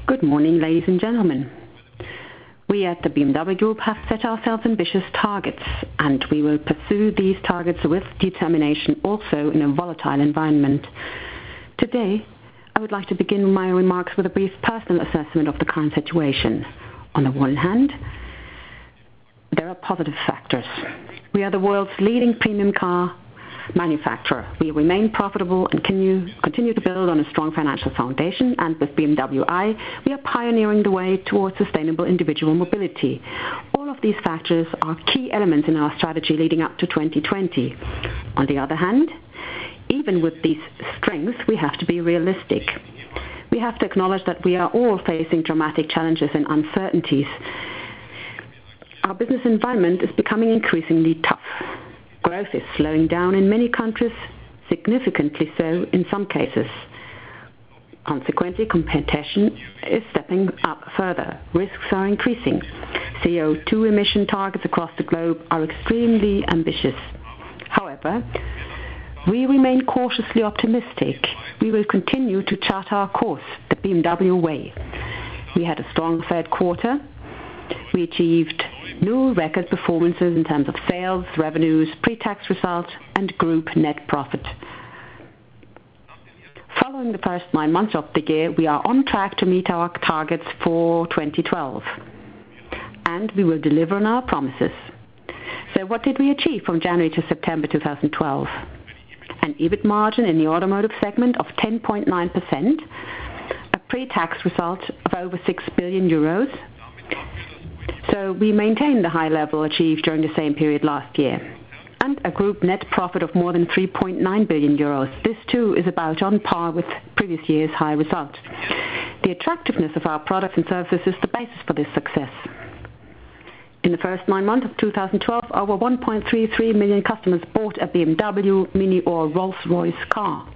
Good morning, ladies and gentlemen. We at the BMW Group have set ourselves ambitious targets, and we will pursue these targets with determination also in a volatile environment. Today, I would like to begin my remarks with a brief personal assessment of the current situation. On the one hand, there are positive factors. We are the world's leading premium car manufacturer. We remain profitable and continue to build on a strong financial foundation, and with BMW i, we are pioneering the way towards sustainable individual mobility. All of these factors are key elements in our strategy leading up to 2020. On the other hand, even with these strengths, we have to be realistic. We have to acknowledge that we are all facing dramatic challenges and uncertainties. Our business environment is becoming increasingly tough. Growth is slowing down in many countries, significantly so in some cases. Consequently, competition is stepping up further. Risks are increasing. CO2 emission targets across the globe are extremely ambitious. However, we remain cautiously optimistic. We will continue to chart our course, the BMW way. We had a strong third quarter. We achieved new record performances in terms of sales, revenues, pre-tax results, and group net profit. Following the first 9 months of the year, we are on track to meet our targets for 2012. And we will deliver on our promises. So what did we achieve from January to September 2012? An EBIT margin in the automotive segment of 10.9%, a pre-tax result of over 6 billion euros. So we maintained the high level achieved during the same period last year. And a group net profit of more than 3.9 billion euros. This too is about on par with previous year's high result. The attractiveness of our products and services is the basis for this success. In the first 9 months of 2012, over 1.33 million customers bought a BMW, Mini or Rolls-Royce car.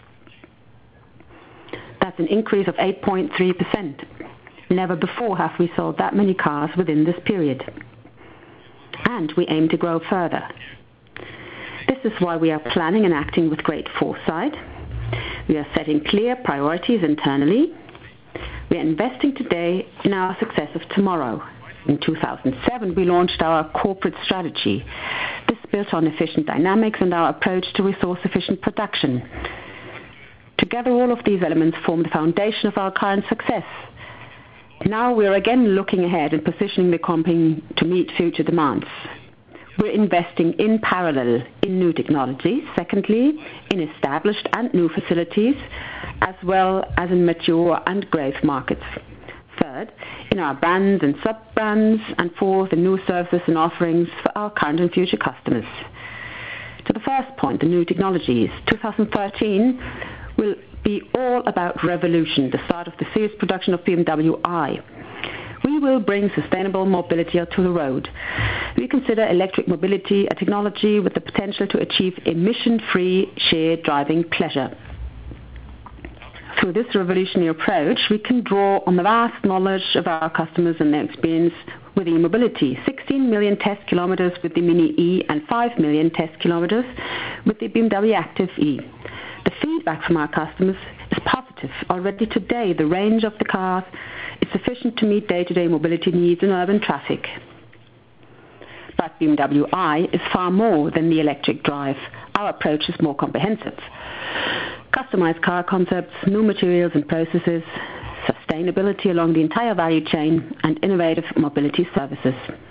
That's an increase of 8.3%. Never before have we sold that many cars within this period. And we aim to grow further. This is why we are planning and acting with great foresight. We are setting clear priorities internally. We are investing today in our success of tomorrow. In 2007, we launched our corporate strategy. This built on efficient dynamics and our approach to resource-efficient production. Together, all of these elements form the foundation of our current success. Now we are again looking ahead and positioning the company to meet future demands. We're investing in parallel in new technologies, secondly, in established and new facilities, as well as in mature and growth markets. Third, in our brands and sub-brands, and fourth, in new services and offerings for our current and future customers. To the first point, the new technologies. 2013 will be all about revolution, the start of the series production of BMW i. We will bring sustainable mobility to the road. We consider electric mobility a technology with the potential to achieve emission-free shared driving pleasure. Through this revolutionary approach, we can draw on the vast knowledge of our customers and their experience with e-mobility. 16 million test kilometers with the Mini E and 5 million test kilometers with the BMW Active E. The feedback from our customers is positive. Already today, the range of the cars is sufficient to meet day-to-day mobility needs in urban traffic. But BMW i is far more than the electric drive. Our approach is more comprehensive. Customized car concepts, new materials and processes, sustainability along the entire value chain, and innovative mobility services.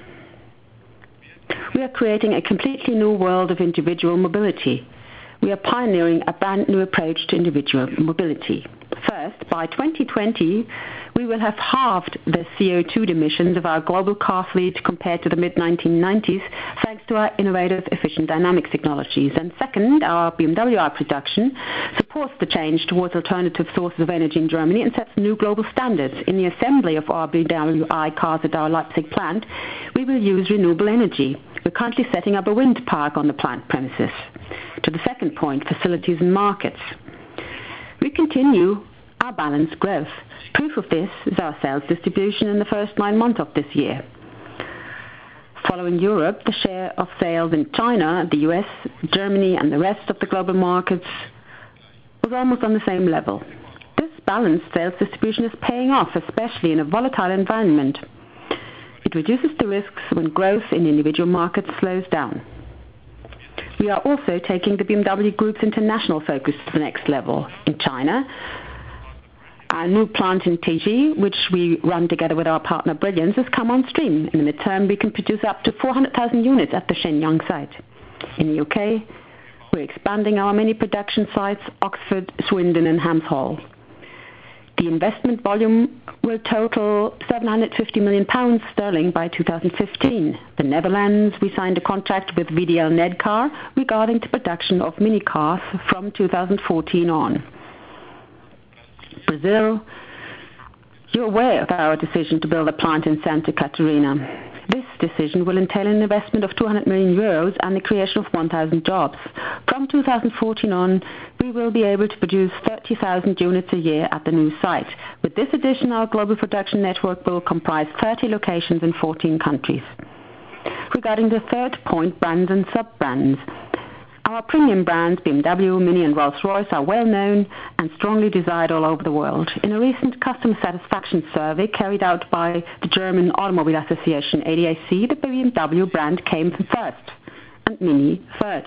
We are creating a completely new world of individual mobility. We are pioneering a brand new approach to individual mobility. First, by 2020, we will have halved the CO2 emissions of our global car fleet compared to the mid-1990s, thanks to our innovative, efficient dynamics technologies. And second, our BMW i production supports the change towards alternative sources of energy in Germany and sets new global standards. In the assembly of our BMW i cars at our Leipzig plant, we will use renewable energy. We're currently setting up a wind park on the plant premises. To the second point, facilities and markets. We continue our balanced growth. Proof of this is our sales distribution in the first 9 months of this year. Following Europe, the share of sales in China, the US, Germany, and the rest of the global markets was almost on the same level. This This balanced sales distribution is paying off, especially in a volatile environment. It reduces the risks when growth in individual markets slows down. We are also taking the BMW Group's international focus to the next level. In China, our new plant in Tiexi, which we run together with our partner Brilliance, has come on stream. In the midterm, we can produce up to 400,000 units at the Shenyang site. In the UK, we're expanding our many production sites, Oxford, Swindon and Hams Hall. The investment volume will total £750 million by 2015. The Netherlands, we signed a contract with VDL Nedcar regarding the production of mini cars from 2014 on. Brazil, you're aware of our decision to build a plant in Santa Catarina. This decision will entail an investment of €200 million and the creation of 1,000 jobs. From 2014 on, we will be able to produce 30,000 units a year at the new site. With this addition, our global production network will comprise 30 locations in 14 countries. Regarding the third point, brands and sub-brands. Our premium brands, BMW, Mini and Rolls-Royce, are well known and strongly desired all over the world. In a recent customer satisfaction survey carried out by the German Automobile Association, ADAC, the BMW brand came first and Mini third.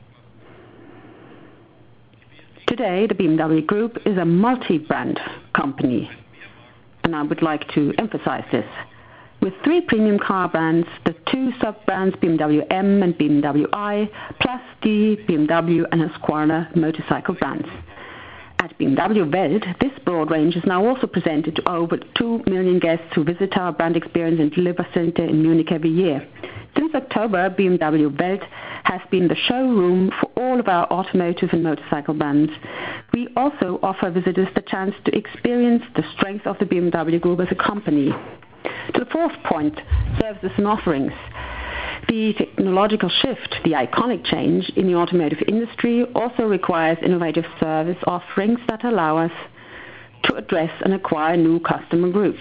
Today, the BMW Group is a multi-brand company, and I would like to emphasize this. With 3 premium car brands, the 2 sub-brands BMW M and BMW I, plus the BMW and Husqvarna motorcycle brands. At BMW Welt, this broad range is now also presented to over 2 million guests who visit our brand experience and deliver center in Munich every year. Since October, BMW Welt has been the showroom for all of our automotive and motorcycle brands. We also offer visitors the chance to experience the strength of the BMW Group as a company. To the fourth point, services and offerings. The technological shift, the iconic change in the automotive industry also requires innovative service offerings that allow us to address and acquire new customer groups.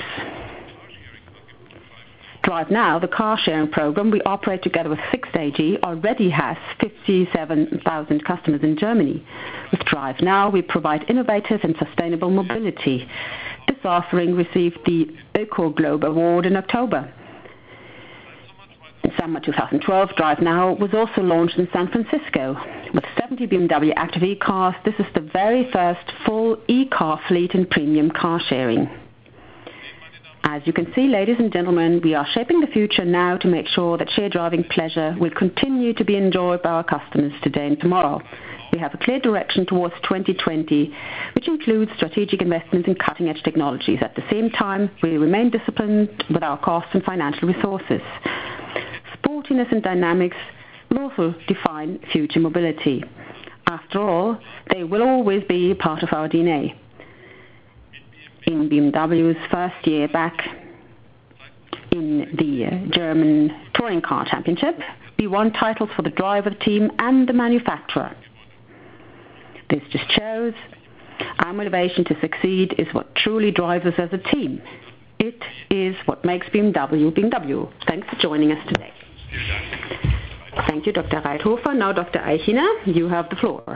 Drive Now, the car sharing program we operate together with Sixt AG, already has 57,000 customers in Germany. With Drive Now, we provide innovative and sustainable mobility. This offering received the Öko-Globe Award in October. In summer 2012, Drive Now was also launched in San Francisco. With 70 BMW active e-cars, this is the very first full e-car fleet in premium car sharing. As you can see, ladies and gentlemen, we are shaping the future now to make sure that shared driving pleasure will continue to be enjoyed by our customers today and tomorrow. We have a clear direction towards 2020, which includes strategic investments in cutting-edge technologies. At the same time, we remain disciplined with our costs and financial resources. Sportiness and dynamics will also define future mobility. After all, they will always be part of our DNA. In BMW's first year back in the German Touring Car Championship, we won titles for the driver, team and the manufacturer. This just shows our motivation to succeed is what truly drives us as a team. It is what makes BMW BMW. Thanks for joining us today. Thank you, Dr. Reithofer. Now, Dr. Eichinger, you have the floor.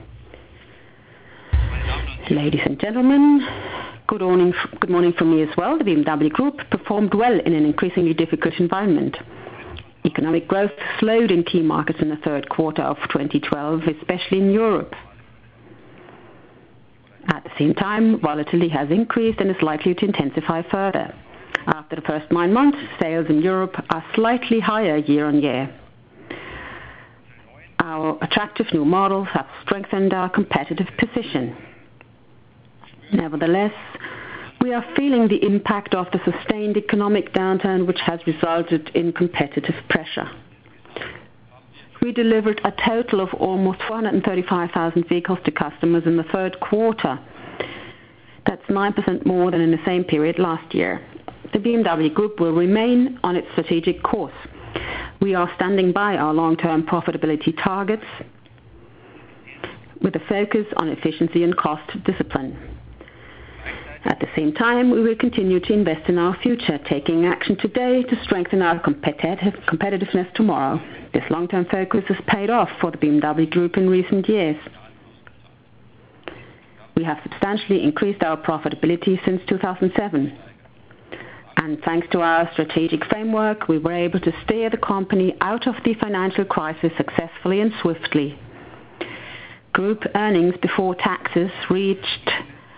Ladies and gentlemen, good morning from me as well. The BMW Group performed well in an increasingly difficult environment. Economic growth slowed in key markets in the third quarter of 2012, especially in Europe. At the same time, volatility has increased and is likely to intensify further. After the first 9 months, sales in Europe are slightly higher year on year. Our attractive new models have strengthened our competitive position. Nevertheless, we are feeling the impact of the sustained economic downturn, which has resulted in competitive pressure. We delivered a total of almost 435,000 vehicles to customers in the third quarter. That's 9% more than in the same period last year. The BMW Group will remain on its strategic course. We are standing by our long-term profitability targets with a focus on efficiency and cost discipline. At the same time, we will continue to invest in our future, taking action today to strengthen our competitiveness tomorrow. This long-term focus has paid off for the BMW Group in recent years. We have substantially increased our profitability since 2007. And thanks to our strategic framework, we were able to steer the company out of the financial crisis successfully and swiftly. Group earnings before taxes reached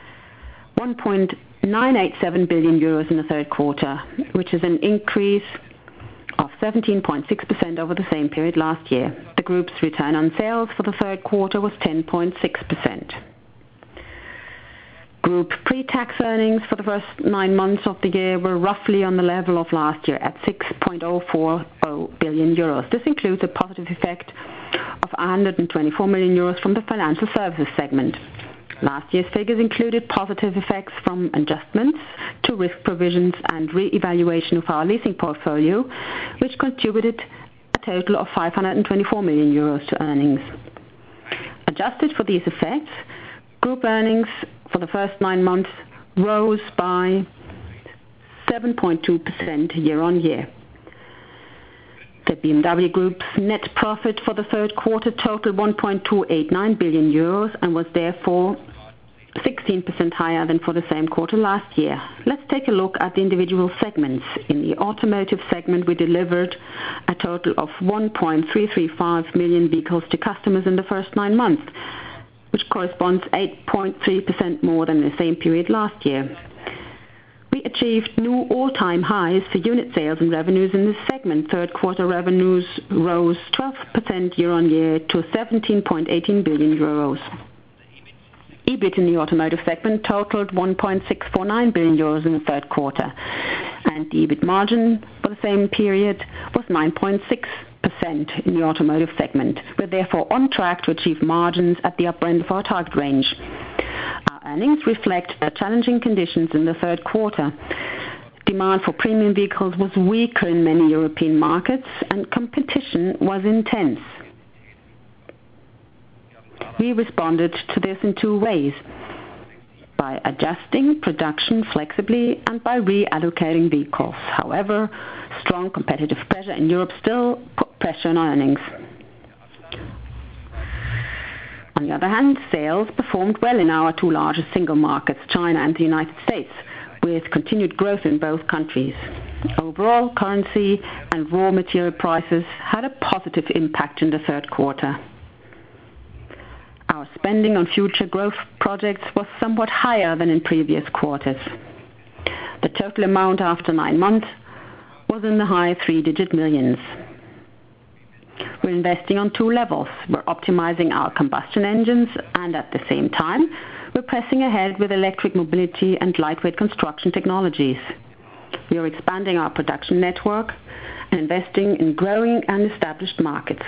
1.987 billion euros in the third quarter, which is an increase of 17.6% over the same period last year. The group's return on sales for the third quarter was 10.6%. Group pre-tax earnings for the first 9 months of the year were roughly on the level of last year at 6.040 billion euros. This includes a positive effect of 124 million euros from the financial services segment. Last year's figures included positive effects from adjustments to risk provisions and re-evaluation of our leasing portfolio, which contributed a total of 524 million euros to earnings. Adjusted for these effects, group earnings for the first 9 months rose by 7.2% year-on-year. The BMW Group's net profit for the third quarter totaled 1.289 billion euros and was therefore 16% higher than for the same quarter last year. Let's take a look at the individual segments. In the automotive segment, we delivered a total of 1.335 million vehicles to customers in the first 9 months, which corresponds 8.3% more than the same period last year. We achieved new all-time highs for unit sales and revenues in this segment. Third quarter revenues rose 12% year-on-year to 17.18 billion euros. EBIT in the automotive segment totaled 1.649 billion euros in the third quarter, and the EBIT margin for the same period was 9.6% in the automotive segment. We're therefore on track to achieve margins at the upper end of our target range. Our earnings reflect the challenging conditions in the third quarter. Demand for premium vehicles was weaker in many European markets, and competition was intense. We responded to this in 2 ways: by adjusting production flexibly and by reallocating vehicles. However, strong competitive pressure in Europe still put pressure on earnings. On the other hand, sales performed well in our 2 largest single markets, China and the United States, with continued growth in both countries. Overall, currency and raw material prices had a positive impact in the third quarter. Our spending on future growth projects was somewhat higher than in previous quarters. The total amount after 9 months was in the high 3-digit millions. We're investing on 2 levels. We're optimizing our combustion engines, and at the same time, we're pressing ahead with electric mobility and lightweight construction technologies. We are expanding our production network and investing in growing and established markets.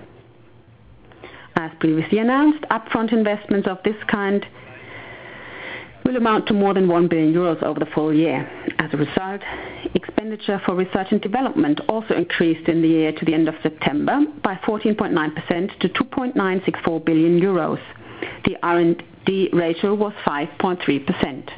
As previously announced, upfront investments of this kind will amount to more than 1 billion euros over the full year. As a result, expenditure for research and development also increased in the year to the end of September by 14.9% to 2.964 billion euros. The R&D ratio was 5.3%.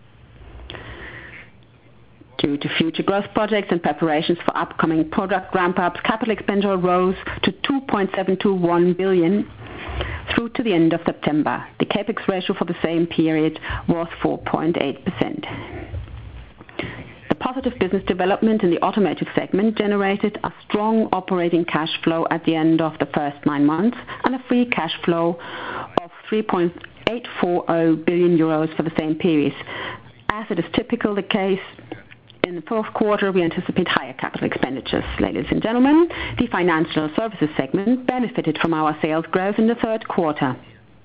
Due to future growth projects and preparations for upcoming product ramp-ups, capital expenditure rose to 2.721 billion through to the end of September. The CapEx ratio for the same period was 4.8%. The positive business development in the automotive segment generated a strong operating cash flow at the end of the first 9 months and a free cash flow of 3.840 billion euros for the same period. As it is typical the case, in the fourth quarter, we anticipate higher capital expenditures. Ladies and gentlemen, the financial services segment benefited from our sales growth in the third quarter.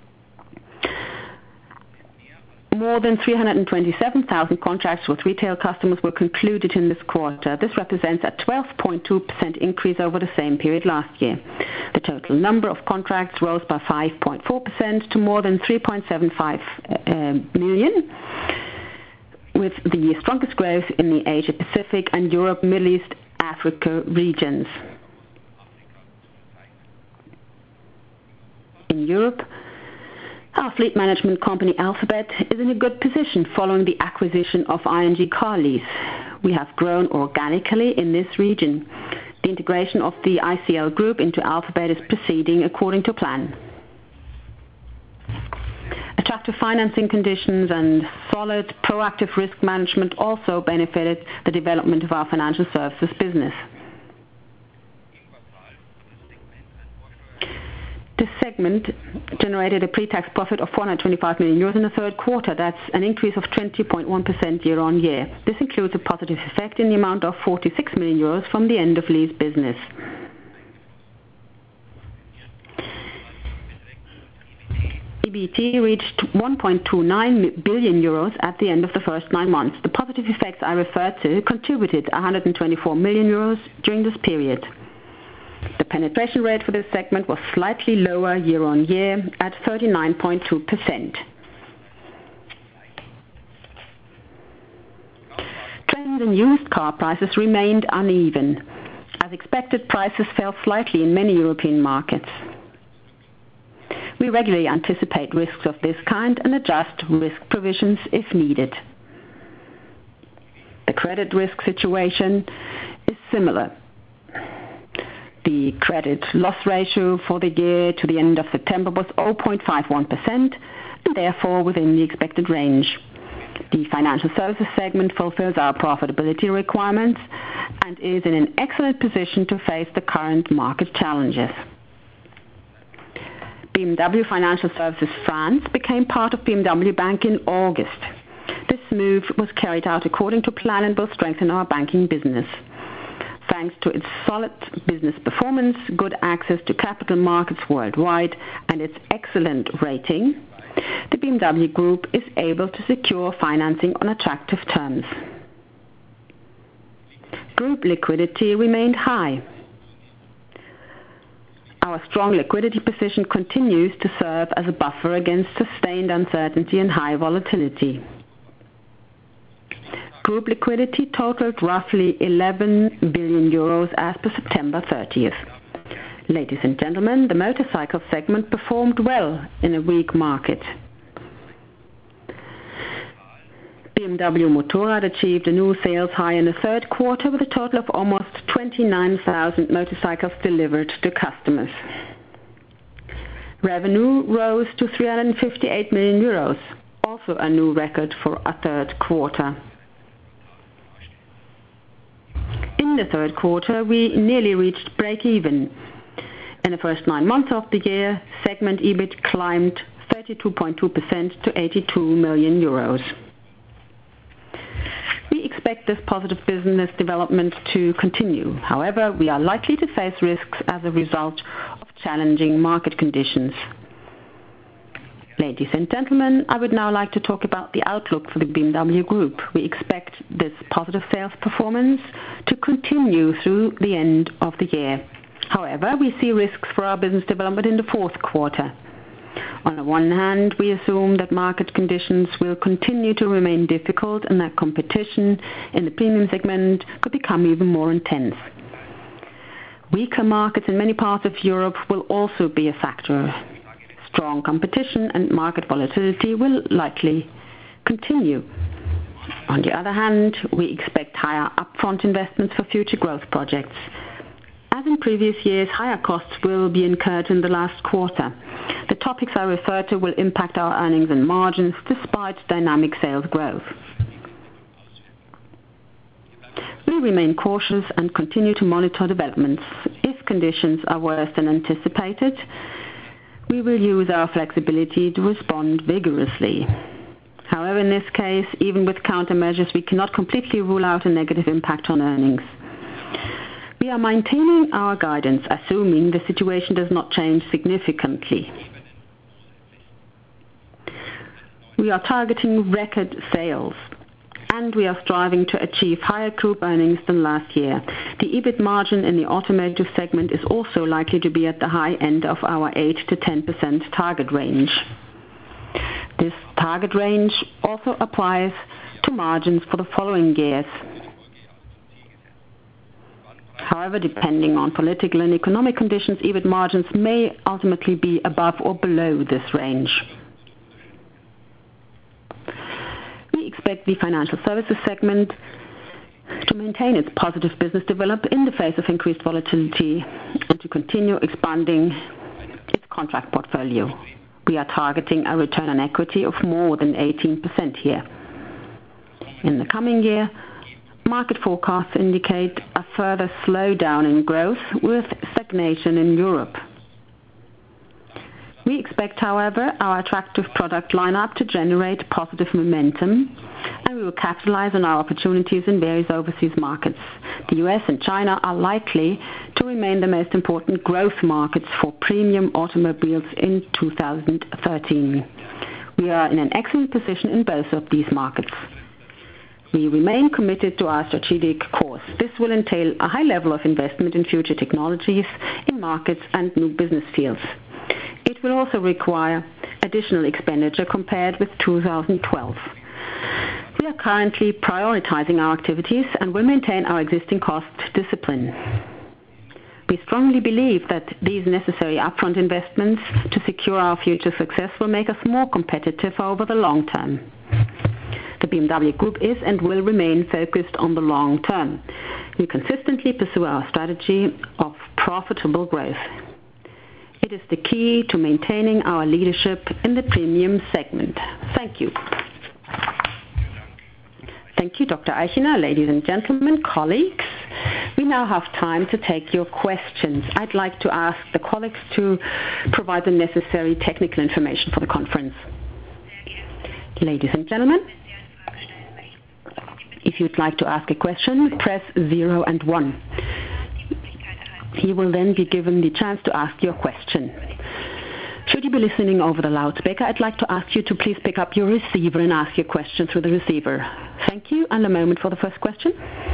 More than 327,000 contracts with retail customers were concluded in this quarter. This represents a 12.2% increase over the same period last year. The total number of contracts rose by 5.4% to more than 3.75 million. With the strongest growth in the Asia Pacific and Europe, Middle East, Africa regions. In Europe, our fleet management company Alphabet is in a good position following the acquisition of ING Car Lease. We have grown organically in this region. The integration of the ICL Group into Alphabet is proceeding according to plan. Attractive Attractive financing conditions and solid proactive risk management also benefited the development of our financial services business. This segment generated a pre-tax profit of 425 million euros in the third quarter. That's an increase of 20.1% year-on-year. This includes a positive effect in the amount of 46 million euros from the end of lease business. EBT reached 1.29 billion euros at the end of the first 9 months. The positive effects I referred to contributed 124 million euros during this period. The penetration rate for this segment was slightly lower year-on-year at 39.2%. Trends in used car prices remained uneven. As expected, prices fell slightly in many European markets. We regularly anticipate risks of this kind and adjust risk provisions if needed. The credit risk situation is similar. The credit loss ratio for the year to the end of September was 0.51% and therefore within the expected range. The financial services segment fulfills our profitability requirements and is in an excellent position to face the current market challenges. BMW Financial Services France became part of BMW Bank in August. This move was carried out according to plan and will strengthen our banking business. Thanks to its solid business performance, good access to capital markets worldwide, and its excellent rating, the BMW Group is able to secure financing on attractive terms. Group liquidity remained high. Our strong liquidity position continues to serve as a buffer against sustained uncertainty and high volatility. Group liquidity totaled roughly 11 billion euros as per September 30th. Ladies and gentlemen, the motorcycle segment performed well in a weak market. BMW Motorrad achieved a new sales high in the third quarter with a total of almost 29,000 motorcycles delivered to customers. Revenue rose to 358 million euros, also a new record for a third quarter. In the third quarter, we nearly reached break-even. In the first 9 months of the year, segment EBIT climbed 32.2% to 82 million euros. We expect this positive business development to continue. However, we are likely to face risks as a result of challenging market conditions. Ladies and gentlemen, I would now like to talk about the outlook for the BMW Group. We expect this positive sales performance to continue through the end of the year. However, we see risks for our business development in the fourth quarter. On the one hand, we assume that market conditions will continue to remain difficult and that competition in the premium segment could become even more intense. Weaker markets in many parts of Europe will also be a factor. Strong competition and market volatility will likely continue. On the other hand, we expect higher upfront investments for future growth projects. As in previous years, higher costs will be incurred in the last quarter. The topics I refer to will impact our earnings and margins despite dynamic sales growth. We remain cautious and continue to monitor developments. If conditions are worse than anticipated, we will use our flexibility to respond vigorously. However, in this case, even with countermeasures, we cannot completely rule out a negative impact on earnings. We are maintaining our guidance, assuming the situation does not change significantly. We are targeting record sales, and we are striving to achieve higher group earnings than last year. The EBIT margin in the automotive segment is also likely to be at the high end of our 8 to 10% target range. This target range also applies to margins for the following years. However, depending on political and economic conditions, EBIT margins may ultimately be above or below this range. We expect the financial services segment to maintain its positive business development in the face of increased volatility and to continue expanding its contract portfolio. We are targeting a return on equity of more than 18% here. In the coming year, market forecasts indicate a further slowdown in growth with stagnation in Europe. We expect, however, our attractive product lineup to generate positive momentum, and we will capitalize on our opportunities in various overseas markets. The US and China are likely to remain the most important growth markets for premium automobiles in 2013. We are in an excellent position in both of these markets. We remain committed to our strategic course. This will entail a high level of investment in future technologies, in markets and new business fields. It will also require additional expenditure compared with 2012. We are currently prioritizing our activities and will maintain our existing cost discipline. We strongly believe that these necessary upfront investments to secure our future success will make us more competitive over the long term. The BMW Group is and will remain focused on the long term. We consistently pursue our strategy of profitable growth. It is the key to maintaining our leadership in the premium segment. Thank you. Thank you, Dr. Eichinger. Ladies and gentlemen, colleagues, we now have time to take your questions. I'd like to ask the colleagues to provide the necessary technical information for the conference. Ladies and gentlemen, if you'd like to ask a question, press 0 and 1. You will then be given the chance to ask your question. Should you be listening over the loudspeaker, I'd like to ask you to please pick up your receiver and ask your question through the receiver. Thank you, and a moment for the first question.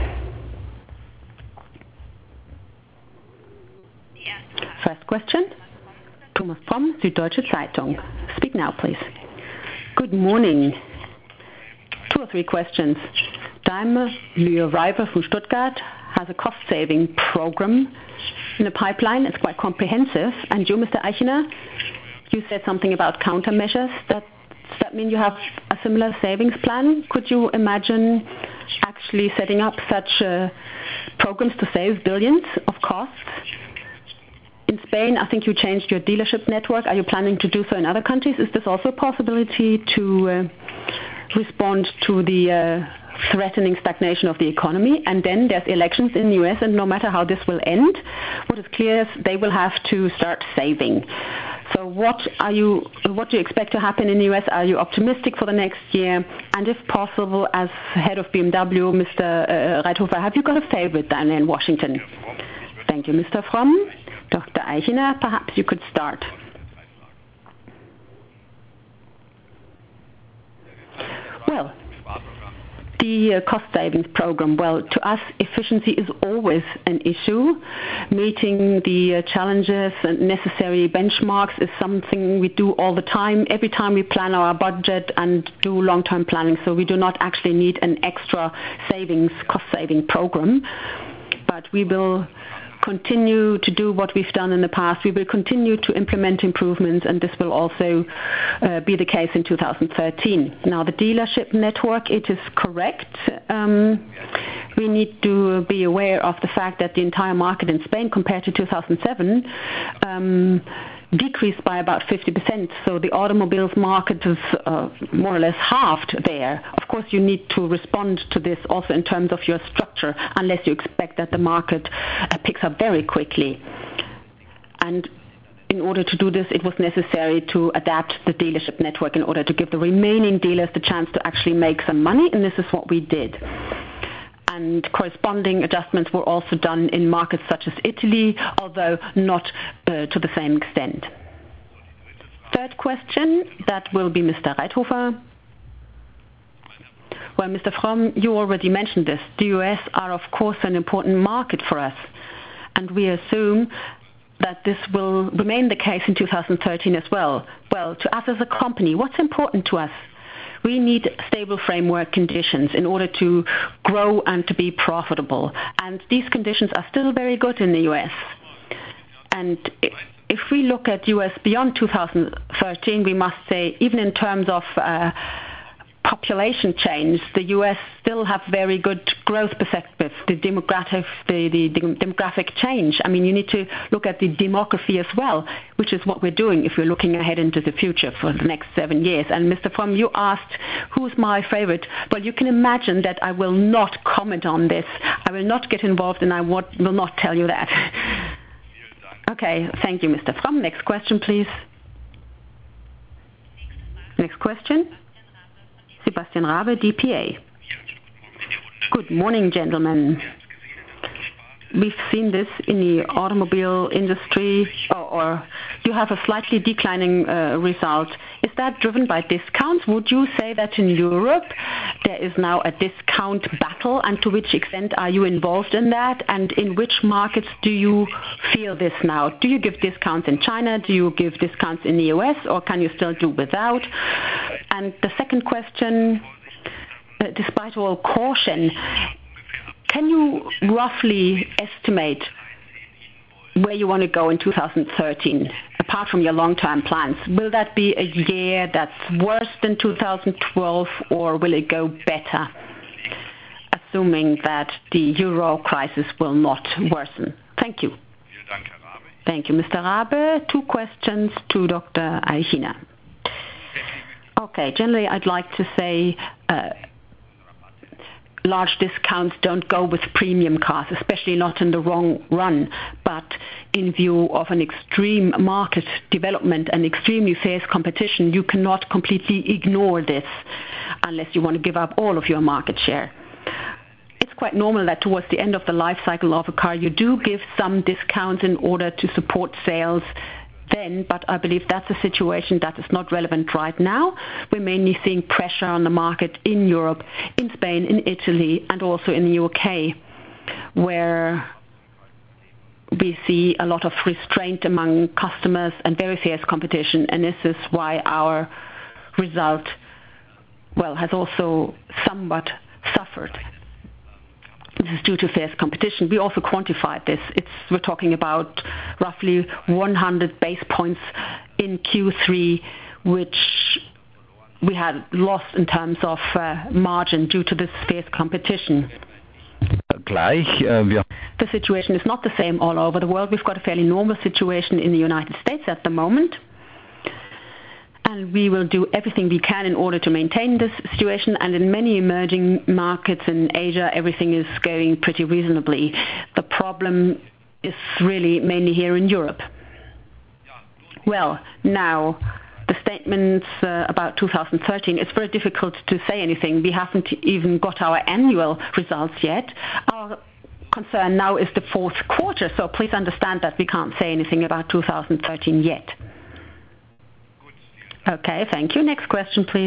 First question, Thomas Pomm, Süddeutsche Zeitung. Speak now, please. Good morning. 2 or 3 questions. Daimler Reifer from Stuttgart has a cost-saving program in the pipeline. It's quite comprehensive. And you, Mr. Eichinger, you said something about countermeasures. Does that mean you have a similar savings plan? Could you imagine actually setting up such programs to save billions of costs? In Spain, I think you changed your dealership network. Are you planning to do so in other countries? Is this also a possibility to respond to the threatening stagnation of the economy? And then there's elections in the US, and no matter how this will end, what is clear is they will have to start saving. So what do you expect to happen in the US? Are you optimistic for the next year? And if possible, as head of BMW, Mr. Reithofer, have you got a favorite down in Washington? Thank you, Mr. Fromm. Dr. Eichinger, perhaps you could start. Well, the cost savings program, well, to us, efficiency is always an issue. Meeting the challenges and necessary benchmarks is something we do all the time, every time we plan our budget and do long-term planning. So we do not actually need an extra cost-saving program. But we will continue to do what we've done in the past. We will continue to implement improvements, and this will also be the case in 2013. Now, the dealership network, it is correct. We need to be aware of the fact that the entire market in Spain, compared to 2007, decreased by about 50%. So the automobiles market is more or less halved there. Of course, you need to respond to this also in terms of your structure, unless you expect that the market picks up very quickly. And in order to do this, it was necessary to adapt the dealership network in order to give the remaining dealers the chance to actually make some money, and this is what we did. And corresponding adjustments were also done in markets such as Italy, although not to the same extent. Third question, that will be Mr. Reithofer. Well, Mr. Fromm, you already mentioned this. The US are, of course, an important market for us, and we assume that this will remain the case in 2013 as well. Well, to us as a company, what's important to us? We need stable framework conditions in order to grow and to be profitable. And these conditions are still very good in the US. And if we look at US beyond 2013, we must say, even in terms of population change, the US still have very good growth perspectives, the demographic change. I mean, you need to look at the demography as well, which is what we're doing if we're looking ahead into the future for the next 7 years. And Mr. Fromm, you asked, who's my favorite? Well, you can imagine that I will not comment on this. I will not get involved, and I will not tell you that. Okay, thank you, Mr. Fromm. Next question, please. Next question. Sebastian Rabe, DPA. Good morning, gentlemen. We've seen this in the automobile industry, or you have a slightly declining result. Is that driven by discounts? Would you say that in Europe there is now a discount battle, and to which extent are you involved in that? And in which markets do you feel this now? Do you give discounts in China? Do you give discounts in the US, or can you still do without? And the second question, despite all caution, can you roughly estimate where you want to go in 2013, apart from your long-term plans? Will that be a year that's worse than 2012, or will it go better, assuming that the euro crisis will not worsen? Thank you. Thank you, Mr. Rabe. 2 questions to Dr. Eichiner. Okay, generally I'd like to say large discounts don't go with premium cars, especially not in the long run. But in view of an extreme market development and extremely fierce competition, you cannot completely ignore this unless you want to give up all of your market share. It's quite normal that towards the end of the life cycle of a car, you do give some discounts in order to support sales then, but I believe that's a situation that is not relevant right now. We're mainly seeing pressure on the market in Europe, in Spain, in Italy, and also in the UK, where we see a lot of restraint among customers and very fierce competition, and this is why our result, well, has also somewhat suffered. This is due to fierce competition. We also quantified this. We're talking about roughly 100 base points in Q3, which we had lost in terms of margin due to this fierce competition. The situation is not the same all over the world. We've got a fairly normal situation in the United States at the moment. And we will do everything we can in order to maintain this situation. And in many emerging markets in Asia, everything is going pretty reasonably. The problem is really mainly here in Europe. Well, now, the statements about 2013, it's very difficult to say anything. We haven't even got our annual results yet. Our concern now is the fourth quarter, so please understand that we can't say anything about 2013 yet. Okay, thank you. Next question, please.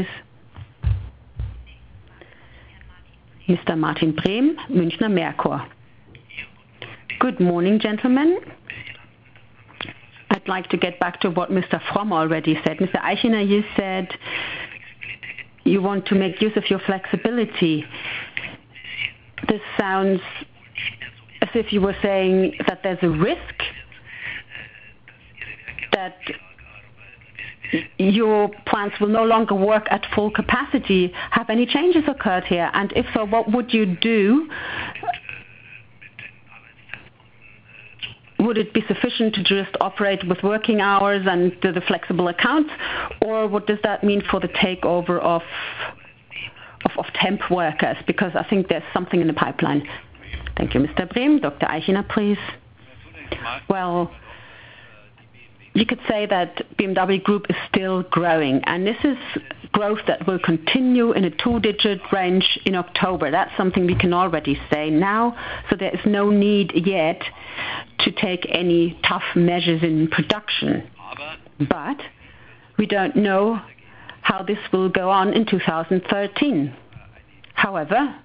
Mr. Martin Brehm, Münchner Merkur. Good morning, gentlemen. I'd like to get back to what Mr. Fromm already said. Mr. Eichiner, you said you want to make use of your flexibility. This sounds as if you were saying that there's a risk that your plants will no longer work at full capacity. Have any changes occurred here? And if so, what would you do? Would it be sufficient to just operate with working hours and do the flexible accounts? Or what does that mean for the takeover of temp workers? Because I think there's something in the pipeline. Thank you, Mr. Brehm. Dr. Eichiner, please. Well, you could say that BMW Group is still growing, and this is growth that will continue in a 2-digit range in October. That's something we can already say now, so there is no need yet to take any tough measures in production. But we don't know how this will go on in 2013. However,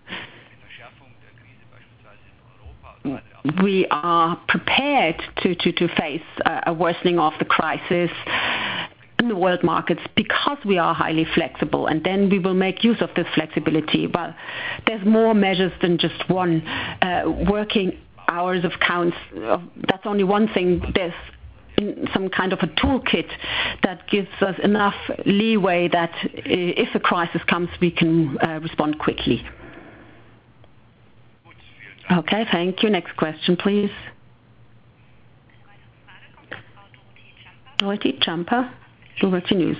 we are prepared to face a worsening of the crisis in the world markets because we are highly flexible, and then we will make use of this flexibility. But there's more measures than just one. Working hours of counts, that's only one thing. There's some kind of a toolkit that gives us enough leeway that if a crisis comes, we can respond quickly. Okay, thank you. Next question, please. Dorothy Jumper, Dorothy News.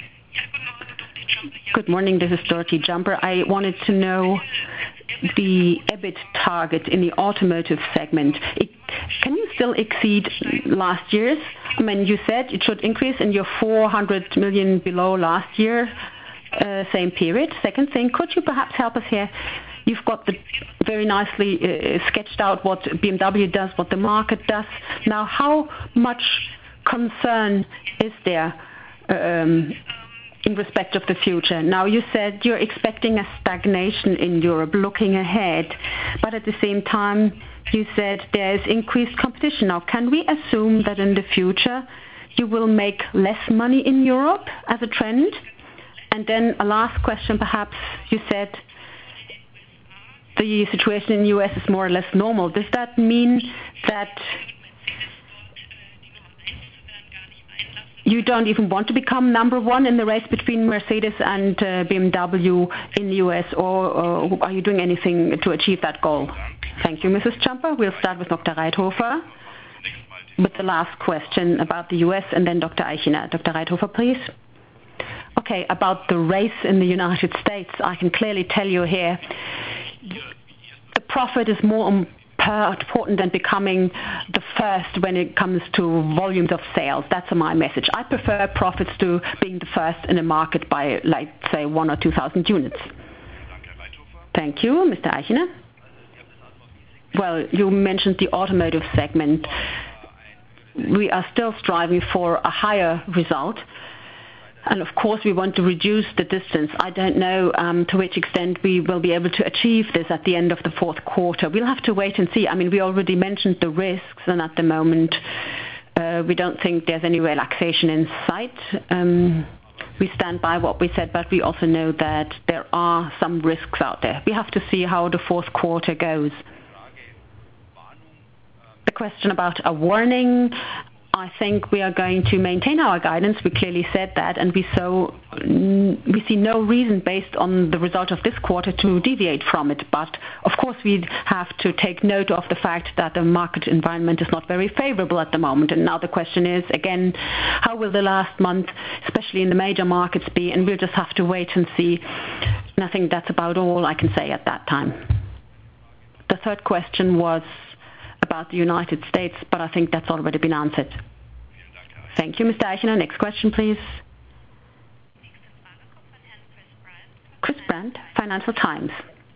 Good morning, this is Dorothy Jumper. I wanted to know the EBIT target in the automotive segment. Can you still exceed last year's? I mean, you said it should increase and you're 400 million below last year, same period. Second thing, could you perhaps help us here? You've got very nicely sketched out what BMW does, what the market does. Now, how much concern is there in respect of the future? Now, you said you're expecting a stagnation in Europe looking ahead, but at the same time, you said there's increased competition. Now, can we assume that in the future you will make less money in Europe as a trend? And then a last question, perhaps. You said the situation in the US is more or less normal. Does that mean that you don't even want to become number one in the race between Mercedes and BMW in the US, or are you doing anything to achieve that goal? Thank you, Mrs. Jumper. We'll start with Dr. Reithofer with the last question about the US, and then Dr. Eichiner. Dr. Reithofer, please. Okay, about the race in the United States, I can clearly tell you here, the profit is more important than becoming the first when it comes to volumes of sales. That's my message. I prefer profits to being the first in a market by, like, say, 1,000 or 2,000 units. Thank you. Mr. Eichiner? Well, you mentioned the automotive segment. We are still striving for a higher result. And of course, we want to reduce the distance. I don't know to which extent we will be able to achieve this at the end of the fourth quarter. We'll have to wait and see. I mean, we already mentioned the risks, and at the moment, we don't think there's any relaxation in sight. We stand by what we said, but we also know that there are some risks out there. We have to see how the fourth quarter goes. The question about a warning, I think we are going to maintain our guidance. We clearly said that, and we see no reason based on the result of this quarter to deviate from it. But of course, we have to take note of the fact that the market environment is not very favorable at the moment. And now the question is, again, how will the last month, especially in the major markets, be? And we'll just have to wait and see. And I think that's about all I can say at that time. The third question was about the United States, but I think that's already been answered. Thank you, Mr. Eichner. Next question, please. Chris Brandt, Financial Times.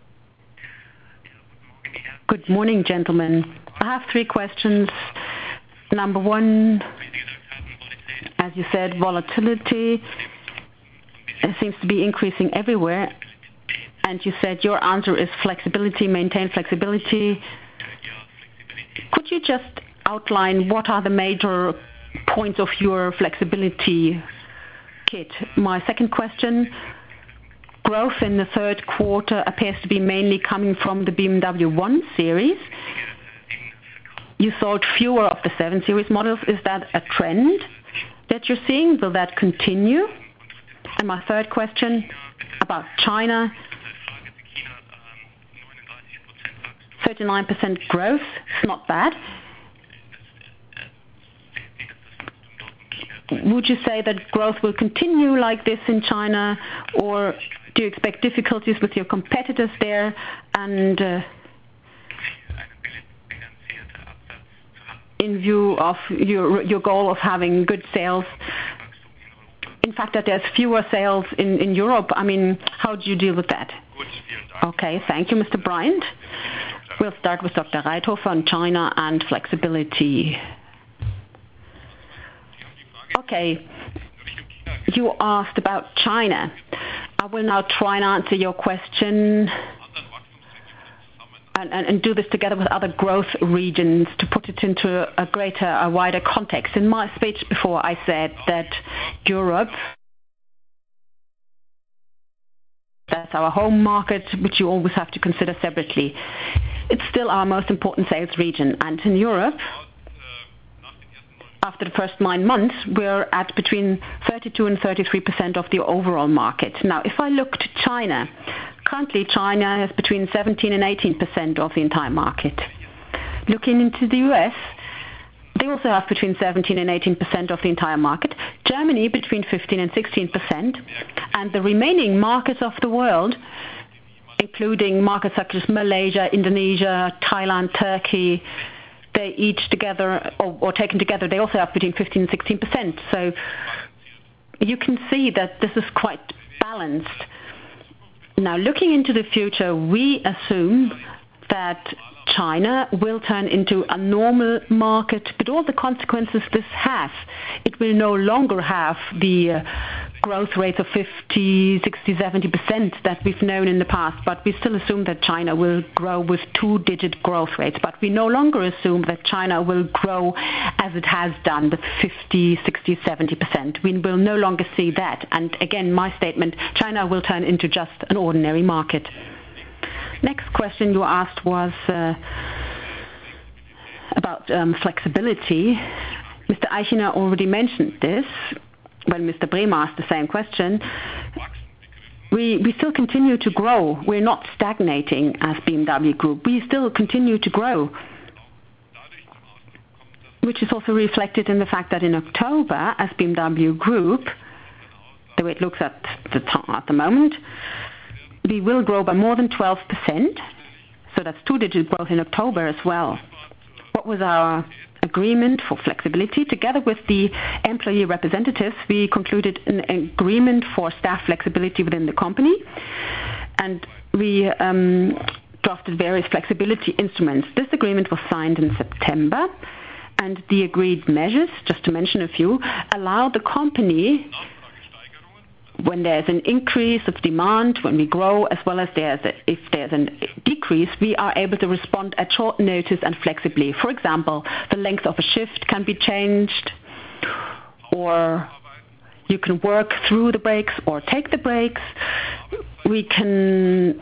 Good morning, gentlemen. I have 3 questions. Number 1, as you said, volatility seems to be increasing everywhere. And you said your answer is flexibility, maintain flexibility. Could you just outline what are the major points of your flexibility kit? My second question, growth in the third quarter appears to be mainly coming from the BMW 1 Series. You sold fewer of the 7 Series models. Is that a trend that you're seeing? Will that continue? And my third question about China. 39% growth, it's not bad. Would you say that growth will continue like this in China, or do you expect difficulties with your competitors there? And in view of your goal of having good sales, in fact that there's fewer sales in Europe, I mean, how do you deal with that? Okay, thank you, Mr. Bryant. We'll start with Dr. Reithofer on China and flexibility. Okay, you asked about China. I will now try and answer your question and do this together with other growth regions to put it into a wider context. In my speech before, I said that Europe, that's our home market, which you always have to consider separately. It's still our most important sales region. And in Europe, after the first 9 months, we're at between 32 and 33% of the overall market. Now, if I look to China, currently China has between 17 and 18% of the entire market. Looking into the US, they also have between 17 and 18% of the entire market. Germany between 15 and 16%. And the remaining markets of the world, including markets such as Malaysia, Indonesia, Thailand, Turkey, they each together, or taken together, they also have between 15 and 16%. So you can see that this is quite balanced. Now, looking into the future, we assume that China will turn into a normal market, but all the consequences this has. It will no longer have the growth rates of 50, 60, 70% that we've known in the past, but we still assume that China will grow with two-digit growth rates. But we no longer assume that China will grow as it has done, the 50, 60, 70%. We will no longer see that. And again, my statement, China will turn into just an ordinary market. Next question you asked was about flexibility. Mr. Eichiner already mentioned this when Mr. Bremer asked the same question. We still continue to grow. We're not stagnating as BMW Group. We still continue to grow, which is also reflected in the fact that in October, as BMW Group, the way it looks at the moment, we will grow by more than 12%. So that's two-digit growth in October as well. What was our agreement for flexibility? Together with the employee representatives, we concluded an agreement for staff flexibility within the company, and we drafted various flexibility instruments. This agreement was signed in September, and the agreed measures, just to mention a few, allow the company, when there's an increase of demand, when we grow, as well as if there's a decrease, we are able to respond at short notice and flexibly. For example, the length of a shift can be changed, or you can work through the breaks or take the breaks. We can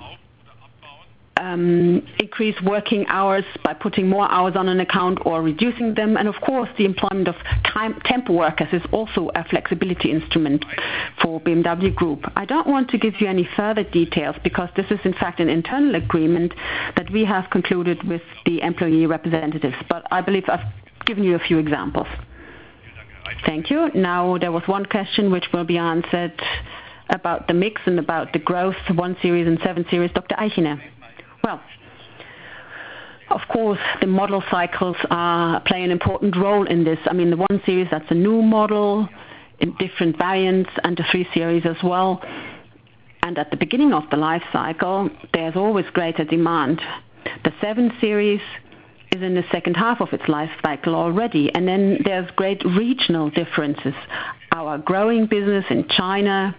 increase working hours by putting more hours on an account or reducing them. And of course, the employment of temp workers is also a flexibility instrument for BMW Group. I don't want to give you any further details because this is in fact an internal agreement that we have concluded with the employee representatives. But I believe I've given you a few examples. Thank you. Now there was one question which will be answered about the mix and about the growth, 1 Series and 7 Series. Dr. Eichiner. Well, of course, the model cycles play an important role in this. I mean, the 1 Series, that's a new model in different variants, and the 3 Series as well. And at the beginning of the life cycle, there's always greater demand. The 7 Series is in the second half of its life cycle already, and then there's great regional differences. Our growing business in China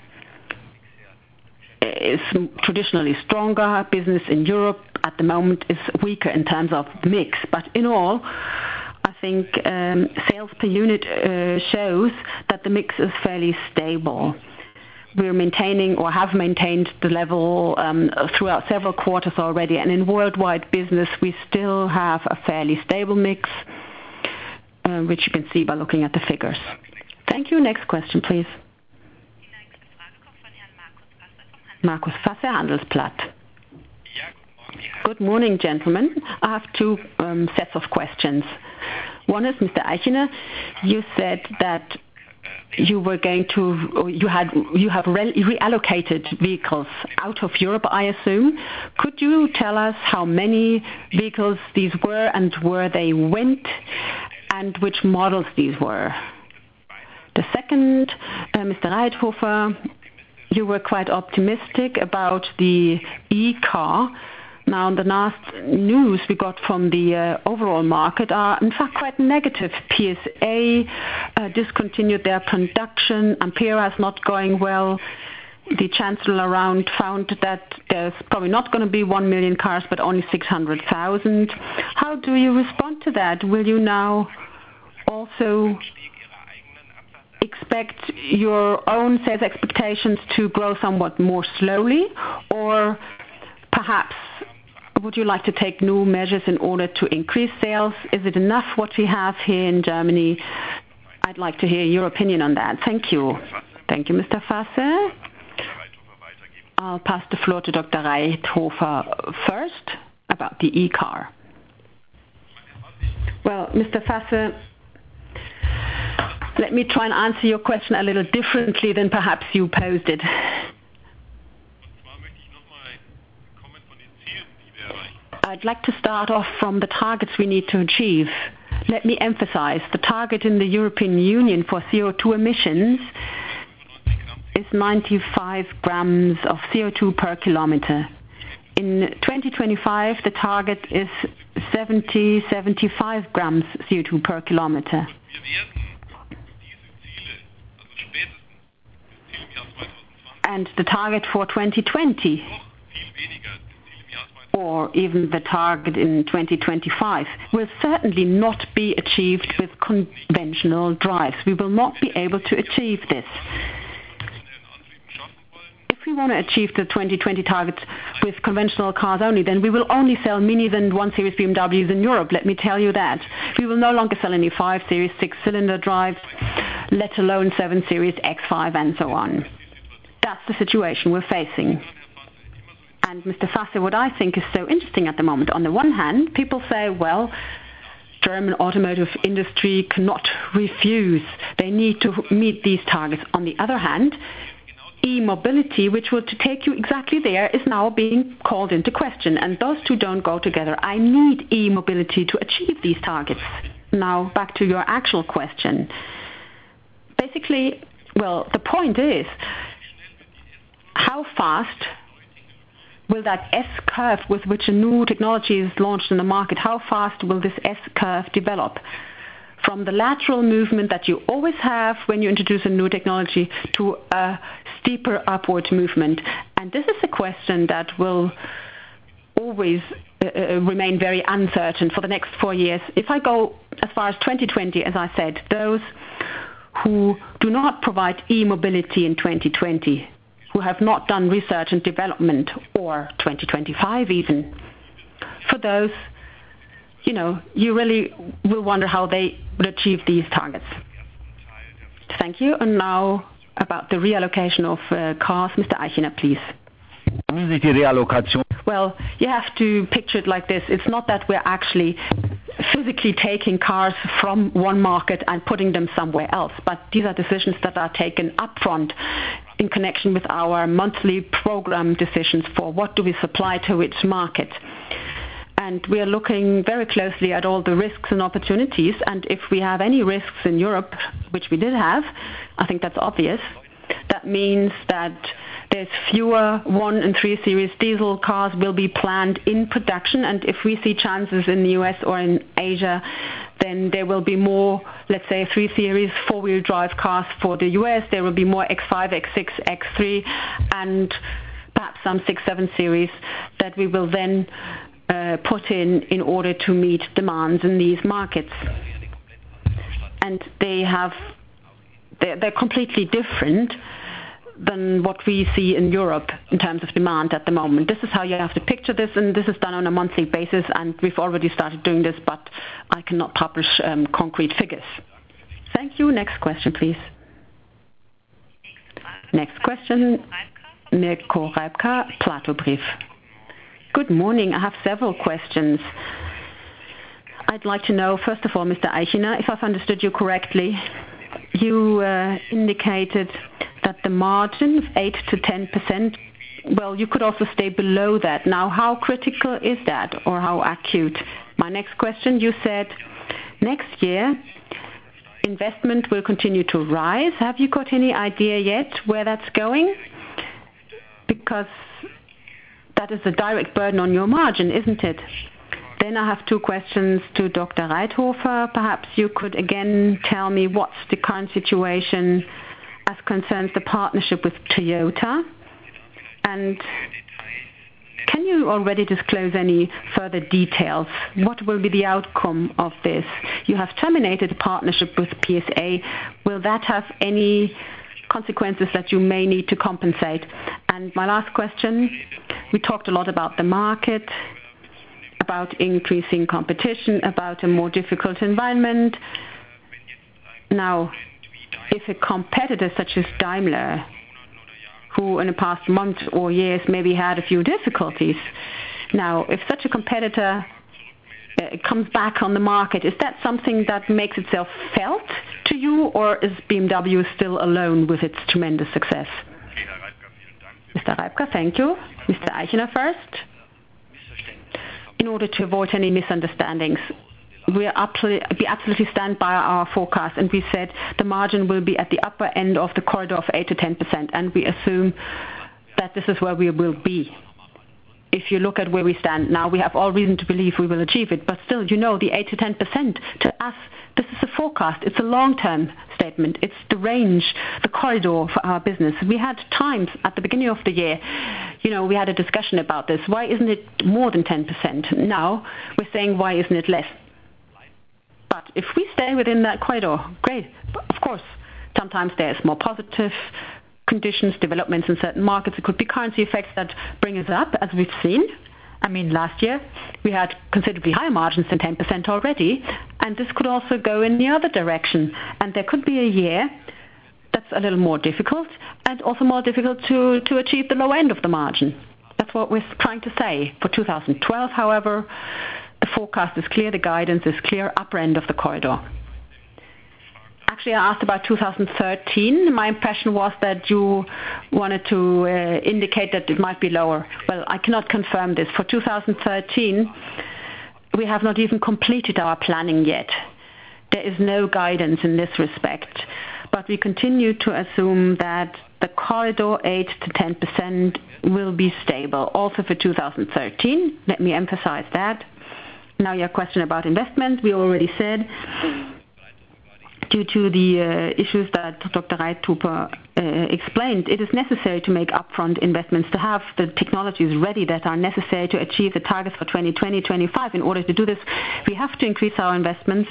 is traditionally stronger. Business in Europe at the moment is weaker in terms of mix. But in all, I think sales per unit shows that the mix is fairly stable. We're maintaining or have maintained the level throughout several quarters already. And in worldwide business, we still have a fairly stable mix, which you can see by looking at the figures. Thank you. Next question, please. Markus Fasse, Handelsblatt. Good morning, gentlemen. I have two sets of questions. One is, Mr. Eichiner, you said that you were going to, or you have reallocated vehicles out of Europe, I assume. Could you tell us how many vehicles these were and where they went, and which models these were? The second, Mr. Reithofer, you were quite optimistic about the e-car. Now, the last news we got from the overall market are, in fact, quite negative. PSA discontinued their production. Ampera is not going well. The chancellor around found that there's probably not going to be 1 million cars, but only 600,000. How do you respond to that? Will you now also expect your own sales expectations to grow somewhat more slowly, or perhaps would you like to take new measures in order to increase sales? Is it enough what we have here in Germany I'd like to hear your opinion on that. Thank you. Thank you, Mr. Fasse. I'll pass the floor to Dr. Reithofer first about the e-car. Well, Mr. Fasse, let me try and answer your question a little differently than perhaps you posed it. I'd like to start off from the targets we need to achieve. Let me emphasize, the target in the European Union for CO2 emissions is 95 grams of CO2 per kilometer. In 2025, the target is 75 grams CO2 per kilometer. And the target for 2020, or even the target in 2025, will certainly not be achieved with conventional drives. We will not be able to achieve this. If we want to achieve the 2020 target with conventional cars only, then we will only sell Minis and 1 Series BMWs in Europe, let me tell you that. We will no longer sell any 5 Series 6-cylinder drives, let alone 7 Series X5 and so on. That's the situation we're facing. And Mr. Fasse, what I think is so interesting at the moment, on the one hand, people say, well, German automotive industry cannot refuse. They need to meet these targets. On the other hand, e-mobility, which would take you exactly there, is now being called into question. And those two don't go together. I need e-mobility to achieve these targets. Now, back to your actual question. Basically, well, the point is, how fast will that S-curve with which a new technology is launched in the market, how fast will this S-curve develop? From the lateral movement that you always have when you introduce a new technology to a steeper upward movement. And this is a question that will always remain very uncertain for the next 4 years. If I go as far as 2020, as I said, those who do not provide e-mobility in 2020, who have not done research and development, or 2025 even, for those, you really will wonder how they would achieve these targets. Thank you. And now about the reallocation of cars, Mr. Eichinger, please. Well, you have to picture it like this. It's not that we're actually physically taking cars from one market and putting them somewhere else, but these are decisions that are taken upfront in connection with our monthly program decisions for what do we supply to which market. And we are looking very closely at all the risks and opportunities, and if we have any risks in Europe, which we did have, I think that's obvious, that means that there's fewer 1 and 3 Series diesel cars will be planned in production, and if we see chances in the US or in Asia, then there will be more, let's say, 3 Series 4-wheel drive cars for the US, there will be more X5, X6, X3, and perhaps some 6-7 Series that we will then put in order to meet demands in these markets. And they're completely different than what we see in Europe in terms of demand at the moment. This is how you have to picture this, and this is done on a monthly basis, and we've already started doing this, but I cannot publish concrete figures. Thank you. Next question, please. Next question, Mirko Reipka, Plato Brief. Good morning. I have several questions. I'd like to know, first of all, Mr. Eichinger, if I've understood you correctly, you indicated that the margin of 8 to 10%, well, you could also stay below that. Now, how critical is that, or how acute? My next question, you said next year investment will continue to rise. Have you got any idea yet where that's going? Because that is a direct burden on your margin, isn't it? Then I have 2 questions to Dr. Reithofer. Perhaps you could again tell me what's the current situation as concerns the partnership with Toyota. And can you already disclose any further details? What will be the outcome of this? You have terminated a partnership with PSA. Will that have any consequences that you may need to compensate? And my last question, we talked a lot about the market, about increasing competition, about a more difficult environment. Now, if a competitor such as Daimler, who in the past month or years maybe had a few difficulties, now if such a competitor comes back on the market, is that something that makes itself felt to you, or is BMW still alone with its tremendous success? Mr. Reipka, thank you. Mr. Eichner first. In order to avoid any misunderstandings, we absolutely stand by our forecast, and we said the margin will be at the upper end of the corridor of 8 to 10%, and we assume that this is where we will be. If you look at where we stand now, we have all reason to believe we will achieve it, but still, the 8 to 10%, to us, this is a forecast. It's a long-term statement. It's the range, the corridor for our business. We had times at the beginning of the year, we had a discussion about this. Why isn't it more than 10%? Now, we're saying, why isn't it less? But if we stay within that corridor, great. Of course, sometimes there's more positive conditions, developments in certain markets. It could be currency effects that bring us up, as we've seen. Last year we had considerably higher margins than 10% already, and this could also go in the other direction. And there could be a year that's a little more difficult, and also more difficult to achieve the low end of the margin. That's what we're trying to say. For 2012, however, the forecast is clear, the guidance is clear, upper end of the corridor. Actually, I asked about 2013. My impression was that you wanted to indicate that it might be lower. Well, I cannot confirm this. For 2013, we have not even completed our planning yet. There is no guidance in this respect. But we continue to assume that the corridor 8 to 10% will be stable, also for 2013. Let me emphasize that. Now your question about investment, we already said, due to the issues that Dr. Reithuber explained, it is necessary to make upfront investments to have the technologies ready that are necessary to achieve the targets for 2020-25. In order to do this, we have to increase our investments.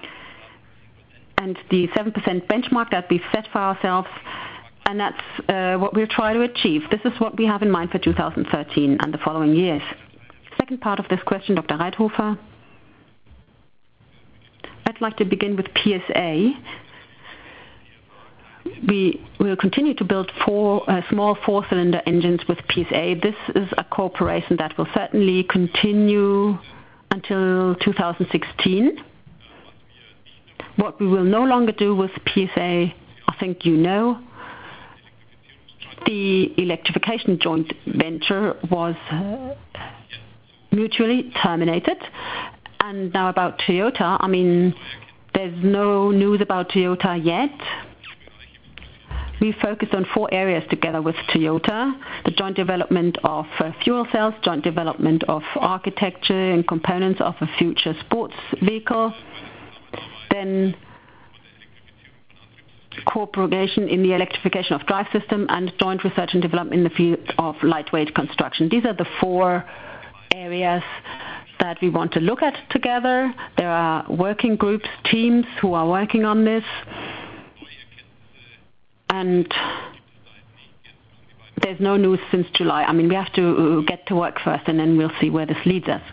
And the 7% benchmark that we've set for ourselves, and that's what we'll try to achieve. This is what we have in mind for 2013 and the following years. Second part of this question, Dr. Reithofer. I'd like to begin with PSA. We will continue to build small four-cylinder engines with PSA. This is a cooperation that will certainly continue until 2016. What we will no longer do with PSA, I think the electrification joint venture was mutually terminated. And now about Toyota, there's no news about Toyota yet. We focused on 4 areas together with Toyota: the joint development of fuel cells, joint development of architecture and components of a future sports vehicle, then cooperation in the electrification of drive system, and joint research and development in the field of lightweight construction. These are the 4 areas that we want to look at together. There are working groups, teams who are working on this. And there's no news since July. We have to get to work first, and then we'll see where this leads us.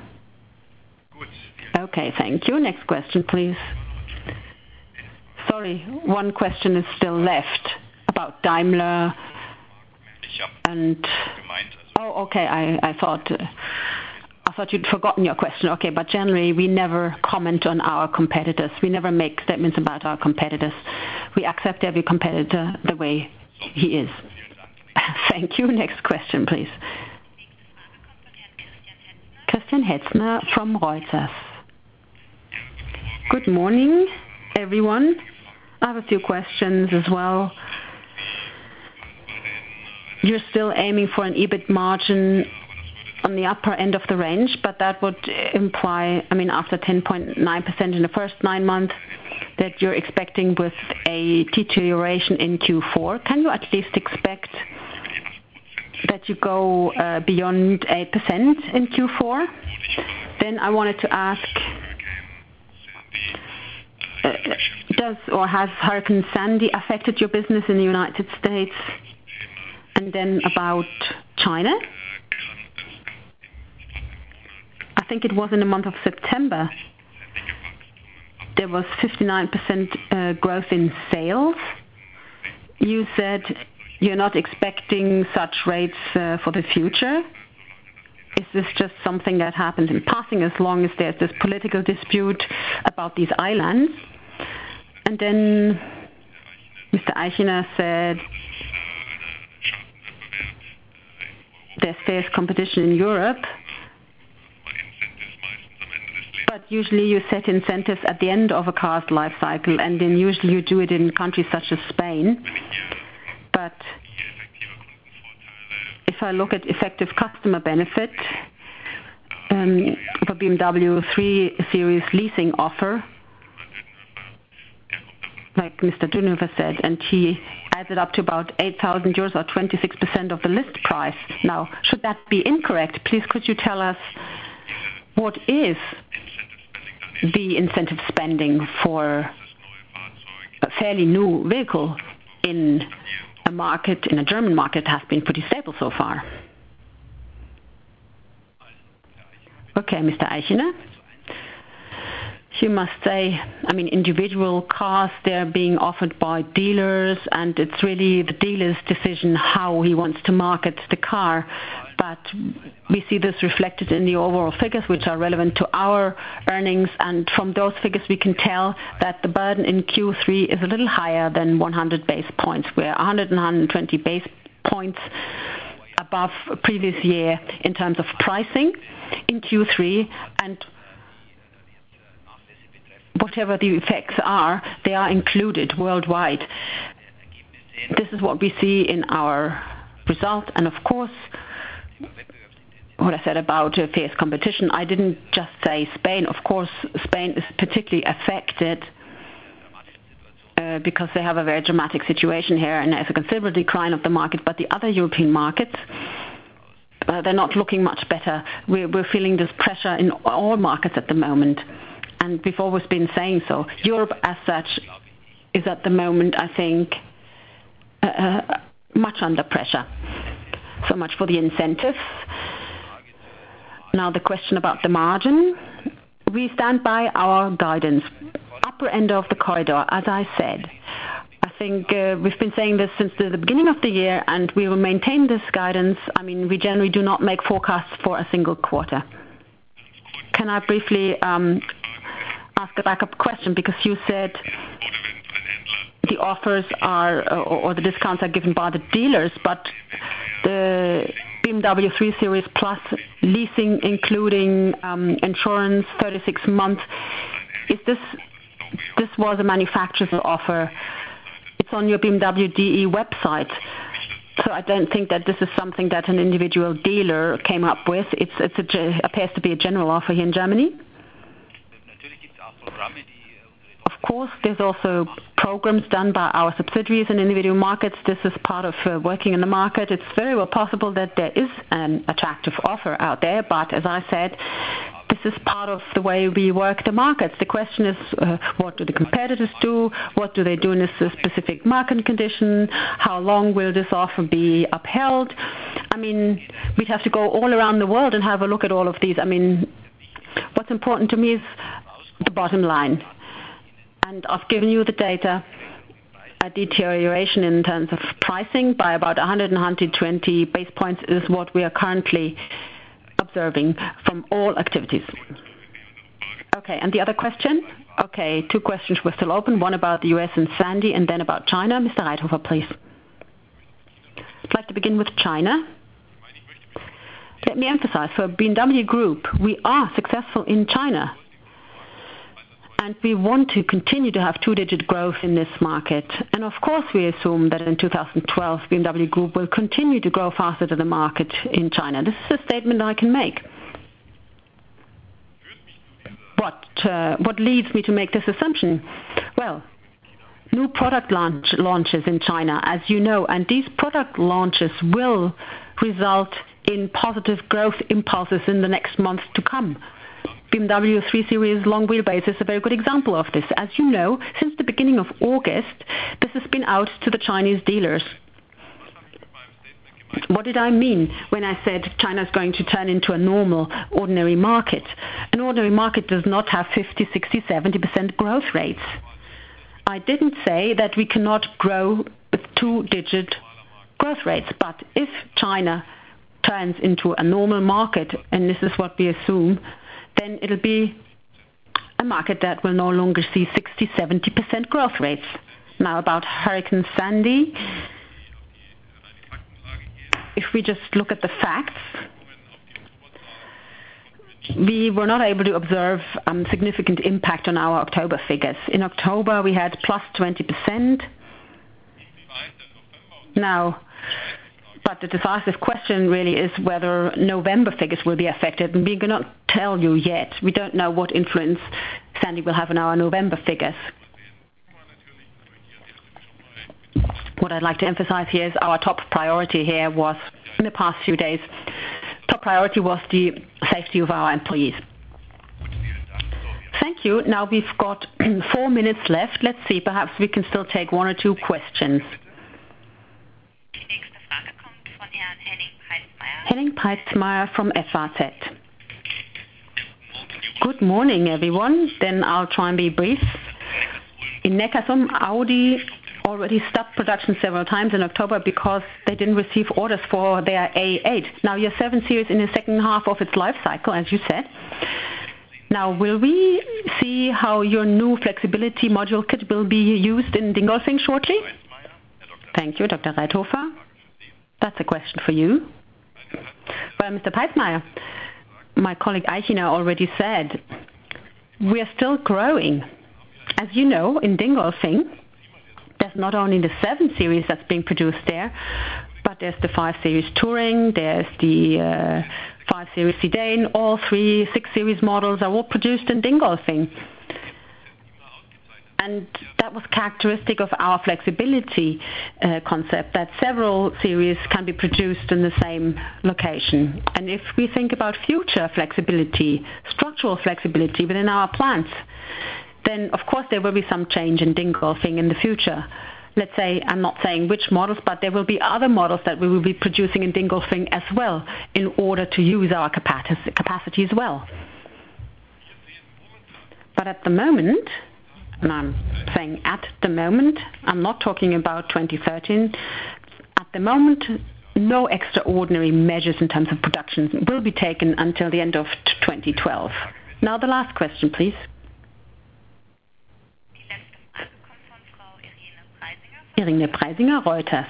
Okay, thank you. Next question, please. Sorry, one question is still left about Daimler. And okay, I thought you'd forgotten your question. Okay, but generally we never comment on our competitors. We never make statements about our competitors. We accept every competitor the way he is. Thank you. Next question, please. Christian Hetzner from Reuters. Good morning, everyone. I have a few questions as well. You're still aiming for an EBIT margin on the upper end of the range, but that would imply, after 10.9% in the first 9 months, that you're expecting with a deterioration in Q4. Can you at least expect that you go beyond 8% in Q4? Then I wanted to ask, has Hurricane Sandy affected your business in the United States? And then about China. I think it was in the month of September there was 59% growth in sales. You said you're not expecting such rates for the future. Is this just something that happens in passing as long as there's this political dispute about these islands? And then Mr. Eichner said there's fierce competition in Europe, but usually you set incentives at the end of a car's life cycle, and then usually you do it in countries such as Spain. But if I look at effective customer benefit of a BMW 3 Series leasing offer, like Mr. Dünhofer said, and he adds it up to about 8,000 euros or 26% of the list price. Now, should that be incorrect? Please could you tell us what is the incentive spending for a fairly new vehicle in a market, in a German market, has been pretty stable so far? Okay, Mr. Eichner. You must say, I mean, individual cars, they're being offered by dealers, and it's really the dealer's decision how he wants to market the car. But we see this reflected in the overall figures, which are relevant to our earnings, and from those figures we can tell that the burden in Q3 is a little higher than 100 base points. We're 100 and 120 base points above previous year in terms of pricing in Q3, and whatever the effects are, they are included worldwide. This is what we see in our result, and of course, what I said about fierce competition, I didn't just say Spain. Of course, Spain is particularly affected because they have a very dramatic situation here, and there's a considerable decline of the market, but the other European markets, they're not looking much better. We're feeling this pressure in all markets at the moment, and we've always been saying so. Europe as such is at the moment, I think, much under pressure. So much for the incentives. Now the question about the margin. We stand by our guidance. Upper end of the corridor, as I said. I think we've been saying this since the beginning of the year, and we will maintain this guidance. I mean, we generally do not make forecasts for a single quarter. Can I briefly ask a backup question? Because you said the offers are, or the discounts are given by the dealers, but the BMW 3 Series Plus leasing, including insurance, 36 months, this was a manufacturer's offer. It's on your BMW DE website. So I don't think that this is something that an individual dealer came up with. It appears to be a general offer here in Germany. Of course, there's also programs done by our subsidiaries in individual markets. This is part of working in the market. It's very well possible that there is an attractive offer out there, but as I said, this is part of the way we work the markets. The question is, what do the competitors do? What do they do in this specific market condition? How long will this offer be upheld? I mean, we'd have to go all around the world and have a look at all of these. I mean, what's important to me is the bottom line. And I've given you the data. A deterioration in terms of pricing by about 100 and 120 base points is what we are currently observing from all activities. Okay, and the other question? Okay, two questions were still open. One about the US and Sandy, and then about China. Mr. Reithofer, please. I'd like to begin with China. Let me emphasize, for BMW Group, we are successful in China. And we want to continue to have two-digit growth in this market. And of course we assume that in 2012 BMW Group will continue to grow faster than the market in China. This is a statement I can make. What leads me to make this assumption? Well, new product launches in China, as you know, and these product launches will result in positive growth impulses in the next months to come. BMW 3 Series long wheelbase is a very good example of this. As you know, since the beginning of August, this has been out to the Chinese dealers. What did I mean when I said China is going to turn into a normal, ordinary market? An ordinary market does not have 50, 60, 70% growth rates. I didn't say that we cannot grow with two-digit growth rates, but if China turns into a normal market, and this is what we assume, then it'll be a market that will no longer see 60, 70% growth rates. Now about Hurricane Sandy, if we just look at the facts, we were not able to observe significant impact on our October figures. In October, we had plus 20%. Now, but the decisive question really is whether November figures will be affected, and we cannot tell you yet. We don't know what influence Sandy will have on our November figures. What I'd like to emphasize here is our top priority here was, in the past few days, top priority was the safety of our employees. Thank you. Now we've got 4 minutes left. Let's see, perhaps we can still take one or two questions. Henning Peitzmeier from FAZ. Good morning, everyone. Then I'll try and be brief. In Neckarsulm, Audi already stopped production several times in October because they didn't receive orders for their A8. Now your 7 Series in the second half of its life cycle, as you said. Now, will we see how your new flexibility module kit will be used in Dingolfing shortly? Thank you, Dr. Reithofer. That's a question for you. Well, Mr. Peitzmeier, my colleague Eichiner already said, we are still growing. As you know, in Dingolfing, there's not only the 7 Series that's being produced there, but there's the 5 Series Touring, there's the 5 Series Sedan, all 3 6 Series models are all produced in Dingolfing. And that was characteristic of our flexibility concept, that several series can be produced in the same location. And if we think about future flexibility, structural flexibility within our plants, then of course there will be some change in Dingolfing in the future. Let's say, I'm not saying which models, but there will be other models that we will be producing in Dingolfing as well in order to use our capacity as well. But at the moment, and I'm saying at the moment, I'm not talking about 2013, at the moment no extraordinary measures in terms of production will be taken until the end of 2012. Now the last question, please. Irene Preisinger, Reuters.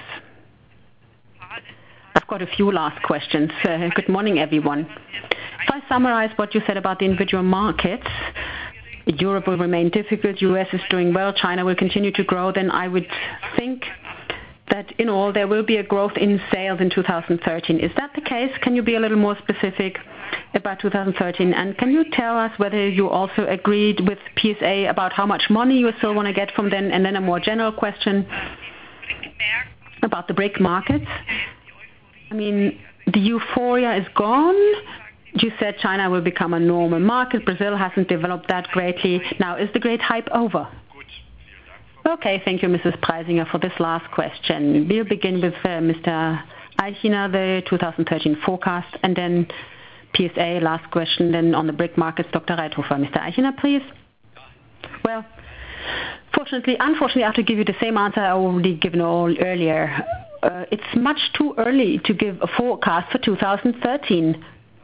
I've got a few last questions. Good morning, everyone. If I summarize what you said about the individual markets, Europe will remain difficult, US is doing well, China will continue to grow, then I would think that in all there will be a growth in sales in 2013. Is that the case? Can you be a little more specific about 2013? And can you tell us whether you also agreed with PSA about how much money you still want to get from them? And then a more general question about the BRIC markets. I mean, the euphoria is gone. You said China will become a normal market. Brazil hasn't developed that greatly. Now, is the great hype over? Okay, thank you, Mrs. Preisinger, for this last question. We'll begin with Mr. Eichiner, the 2013 forecast, and then PSA, last question, then on the BRIC markets, Dr. Reithofer. Mr. Eichiner, please. Well, unfortunately, I have to give you the same answer I already given earlier. It's much too early to give a forecast for 2013.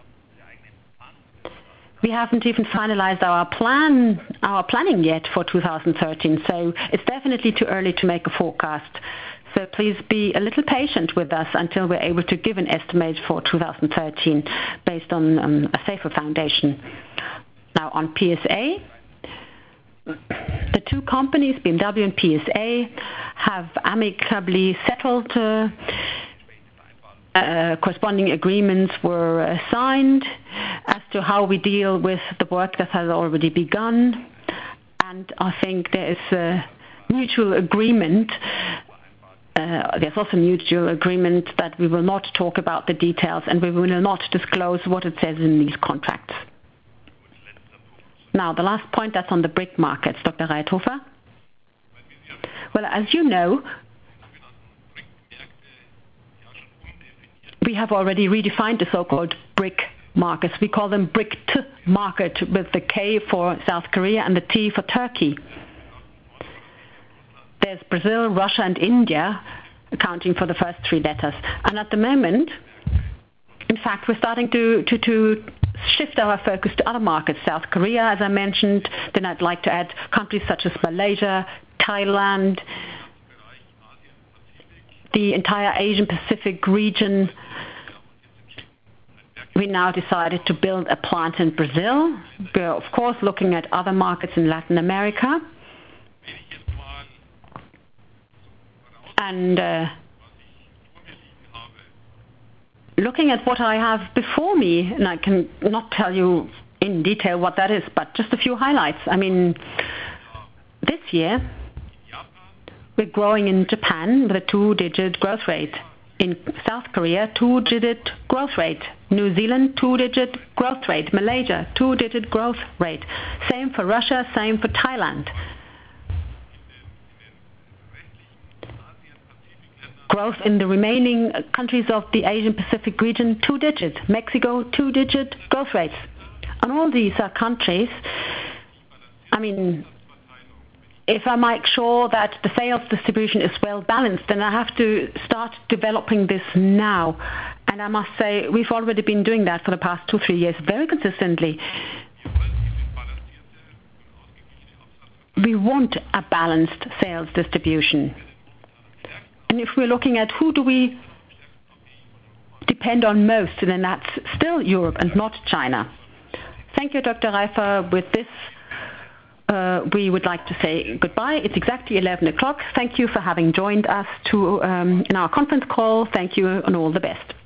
We haven't even finalized our planning yet for 2013, so it's definitely too early to make a forecast. So please be a little patient with us until we're able to give an estimate for 2013 based on a safer foundation. Now on PSA, the two companies, BMW and PSA, have amicably settled. Corresponding agreements were signed as to how we deal with the work that has already begun. And I think there is a mutual agreement. There's also mutual agreement that we will not talk about the details and we will not disclose what it says in these contracts. Now, the last point, that's on the BRIC markets. Dr. Reithofer? Well, as you know, we have already redefined the so-called BRIC markets. We call them BRIC-T market, with the K for South Korea and the T for Turkey. There's Brazil, Russia, and India accounting for the first three letters. And at the moment, in fact, we're starting to shift our focus to other markets. South Korea, as I mentioned. Then I'd like to add countries such as Malaysia, Thailand, the entire Asian Pacific region. We now decided to build a plant in Brazil. We're, of course, looking at other markets in Latin America. And looking at what I have before me, and I can not tell you in detail what that is, but just a few highlights. I mean, this year, we're growing in Japan with a 2-digit growth rate. In South Korea, 2-digit growth rate. New Zealand, 2-digit growth rate. Malaysia, 2-digit growth rate. Same for Russia, same for Thailand. Growth in the remaining countries of the Asian Pacific region, 2-digit. Mexico, 2-digit growth rates. And all these are countries, I mean, if I make sure that the sales distribution is well balanced, then I have to start developing this now. And I must say, we've already been doing that for the past 2-3 years very consistently. We want a balanced sales distribution. And if we're looking at who do we depend on most, then that's still Europe and not China. Thank you, Dr. Reifer. With this, we would like to say goodbye. It's exactly 11 o'clock. Thank you for having joined us in our conference call. Thank you and all the best.